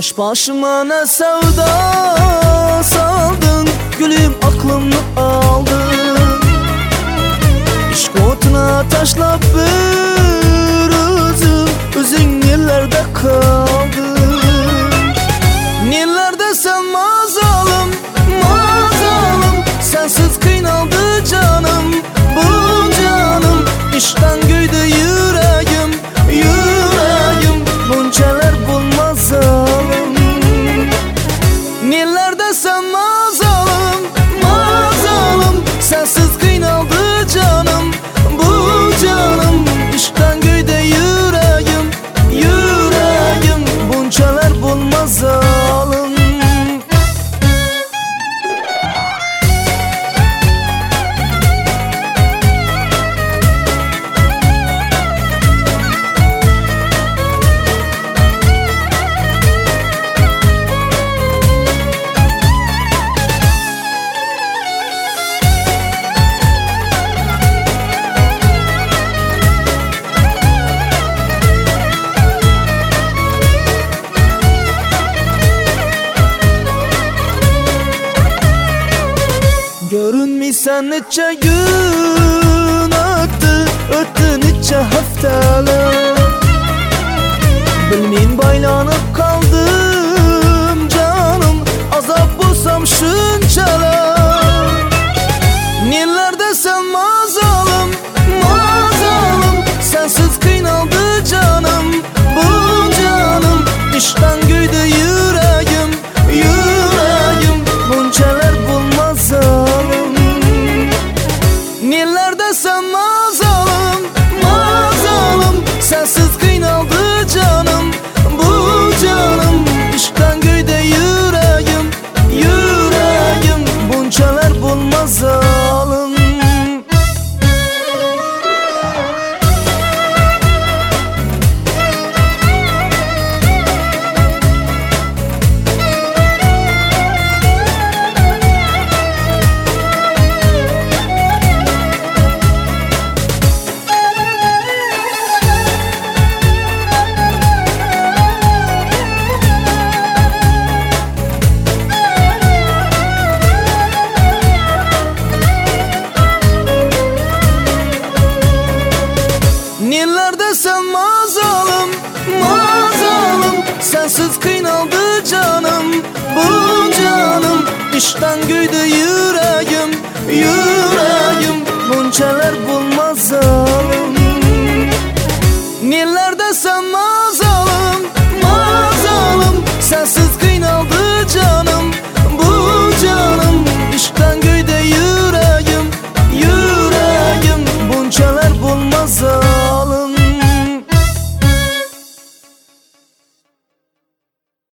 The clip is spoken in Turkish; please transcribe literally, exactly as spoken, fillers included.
Yaş başıma ne sevda saldın, gülüm aklımı aldın. İşk otuna taşlap bir özüm, özün yerlerde kaldın. Nerlerde sen mazalım, mazalım, sensiz kıynaldı canım, bu canım. İşten göydü yüreğim, yüreğim, buncalar bulmaz zalim. Nerlerde sen mazalım, mazalım, sensiz kıynaldı canım, bu canım. İşten göydü yüreğim, yüreğim, buncalar bulmaz zalim. Görünmeysen neçe gün öttü, öttü neçe haftalar. Bilmeyin baylanıp kaldım canım, azap bulsam şunçalar. Nerlerde sen mazalım, mazalım, sensiz kıynaldı canım, bu canım. İşten göydü yüreğim, yüreğim, buncalar bulmaz zalim. Nerlerde sen mazalım, mazalım, sensiz kıynaldı canım, bu canım. İşten göydü yüreğim, yüreğim, buncalar bulmaz zalim. Nerlerde sen mazalım, mazalım, sensiz kıynaldı canım, bu canım. İşten göydü yüreğim, yüreğim, buncalar bulmaz zalim.